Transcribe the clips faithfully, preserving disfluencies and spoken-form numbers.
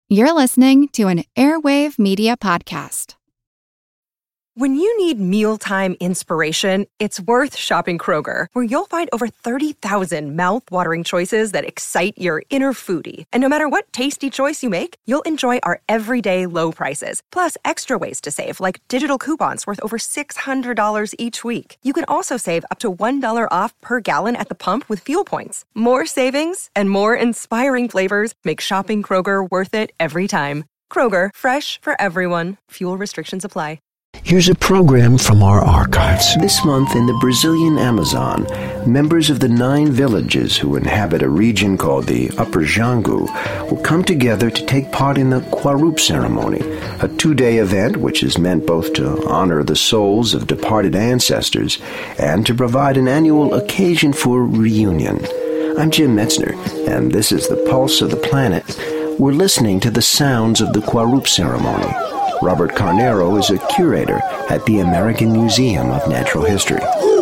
You're listening to an Airwave Media Podcast. When you need mealtime inspiration, it's worth shopping Kroger, where you'll find over thirty thousand mouth-watering choices that excite your inner foodie. And no matter what tasty choice you make, you'll enjoy our everyday low prices, plus extra ways to save, like digital coupons worth over six hundred dollars each week. You can also save up to one dollar off per gallon at the pump with fuel points. More savings and more inspiring flavors make shopping Kroger worth it every time. Kroger, fresh for everyone. Fuel restrictions apply. Here's a program from our archives. This month in the Brazilian Amazon, members of the nine villages who inhabit a region called the Upper Jango will come together to take part in the Quarup ceremony, a two-day event which is meant both to honor the souls of departed ancestors and to provide an annual occasion for reunion. I'm Jim Metzner, and this is the Pulse of the Planet. We're listening to the sounds of the Quarup ceremony. Robert Carnero is a curator at the American Museum of Natural History.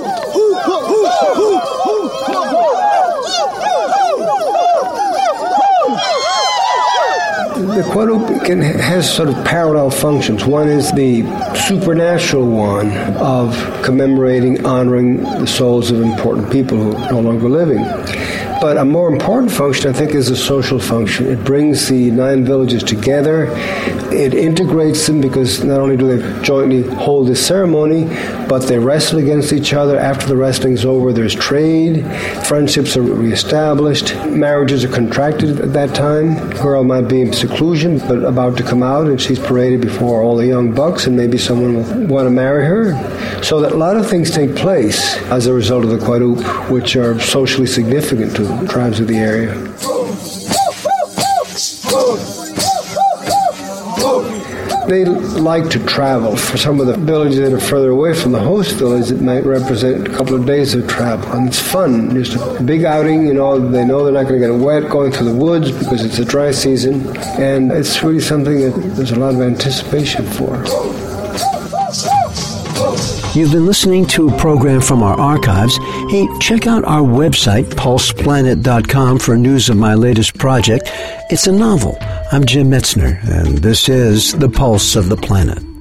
The Quarup can, has sort of parallel functions. One is the supernatural one of commemorating, honoring the souls of important people who are no longer living. But a more important function, I think, is a social function. It brings the nine villages together. It integrates them because not only do they jointly hold this ceremony, but they wrestle against each other. After the wrestling's over, there's trade. Friendships are reestablished. Marriages are contracted at that time. The girl might be in seclusion, but about to come out, and she's paraded before all the young bucks, and maybe someone will want to marry her. So that a lot of things take place as a result of the Quarup, which are socially significant to the tribes of the area. They like to travel. For some of the villages that are further away from the host village, it might represent a couple of days of travel. And it's fun. Just a big outing, you know, they know they're not going to get wet going through the woods because it's a dry season. And it's really something that there's a lot of anticipation for. You've been listening to a program from our archives. Hey, check out our website, pulse planet dot com, for news of my latest project. It's a novel. I'm Jim Metzner, and this is The Pulse of the Planet.